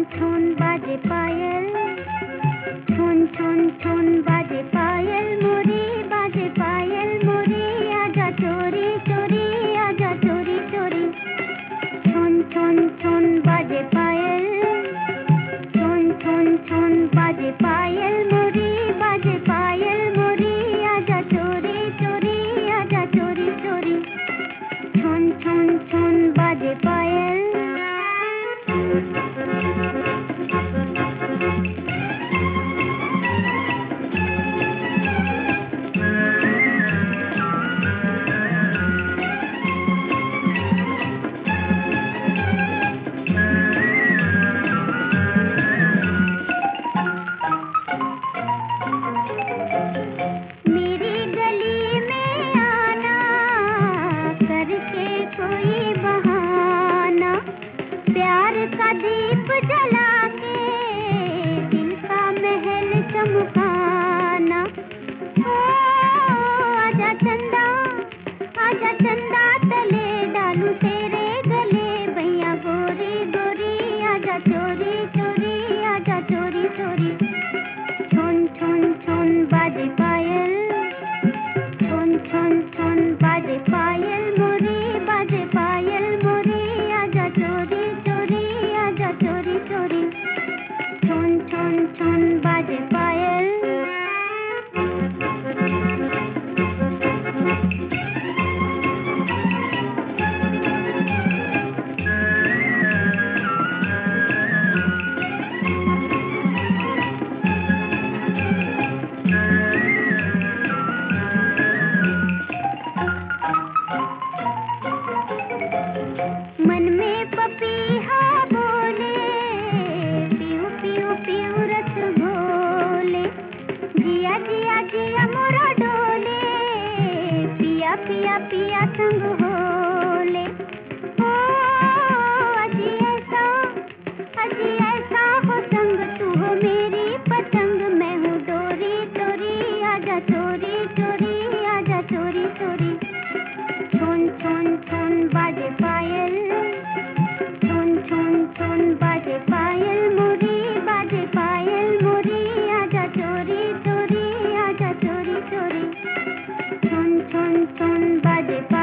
छुन बाजे पायल, छुन छुन छुन बाजे पायल मोरी, बाजे पायल मोरी, आजा चोरी चोरी, आजा चोरी चोरी। छुन छुन छुन बाजे पायल, छुन छुन छुन बाजे पायल मोरी, बाजे पायल मोरी, आजा चोरी चोरी, आजा चोरी चोरी। छुन छुन छुन बाजे पायल। मेरी गली में आना करके कोई बहाना, प्यार का दीप जला के दिल का महल चमकाना। ओ आजा चंदा, आजा चंदा तले डालूं तेरे गले, भैया गोरी गोरी, आजा चोरी चोरी, आजा चोरी चोरी। छुन छुन छुन बाजे पायल, छुन छुन छुन बाजे पायल मोरी, बाजे पायल मोरी, आजा चोरी चोरी, आजा चोरी चोरी। छुन छुन छुन बाजे पायल। मन में पपीहा बोले, पीऊ पीऊ पीऊ रस घोले, जिया जिया जिया मोरा डोले, पिया पिया पिया संग होले। ओ अजी ऐसा हो संग, तू हो मेरी पतंग, मैं हूँ डोरी चोरी, आजा चोरी चोरी, आजा चोरी चोरी। छुन छुन छुन बाजे पायल, छुन छुन छुन बाजे पायल मोरी, बाजे पायल मोरी, आजा चोरी चोरी, आजा चोरी चोरी। छुन छुन छुन बाजे पायल।